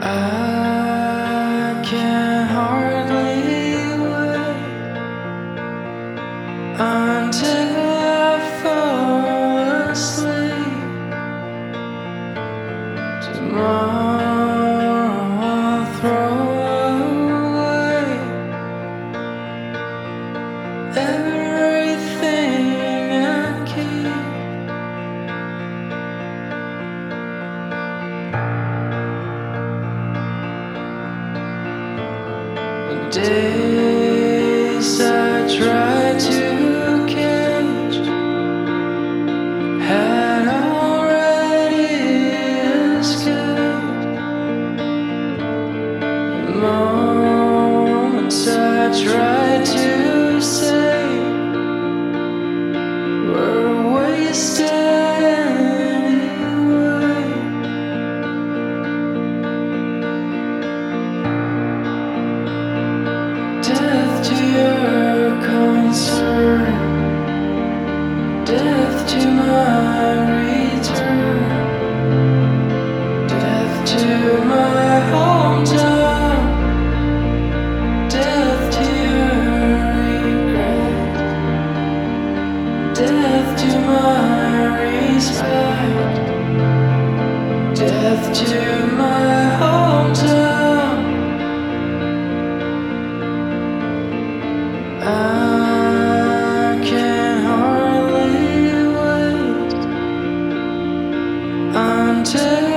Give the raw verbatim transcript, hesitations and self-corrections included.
I can hardly wait until I fall asleep. Tomorrow I'll throw away everything I keep. The days I tried to catch had already escaped. The moments I tried to save were wasted anyway. Death to your concern, death to my return, death to my hometown, death to your regret, death to my respect, death to my hometown. I can hardly wait until